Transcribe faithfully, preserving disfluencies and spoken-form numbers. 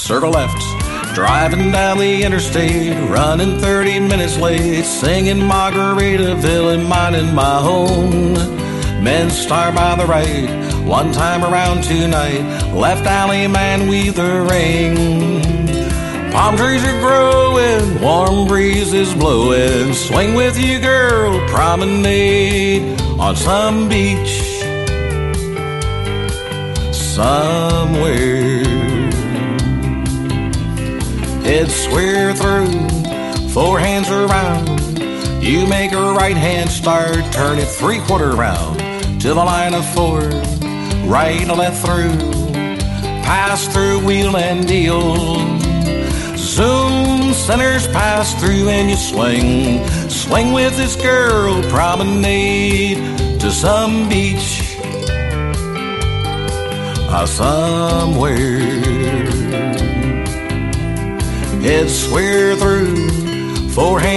circle left. Driving down the interstate, running thirty minutes late, singing Margaritaville and minding my own. Men's Star by the right, one time around tonight, left alley man with the ring. Palm trees are growing, warm breezes blowing, swing with you girl, promenade on some beach somewhere. Head square through, four hands around. You make a right hand start, turn it three quarter round to the line of four, right left through, pass through wheel and deal. Zoom, centers pass through and you swing, swing with this girl, promenade to some beach uh, somewhere. Head square through, four hands.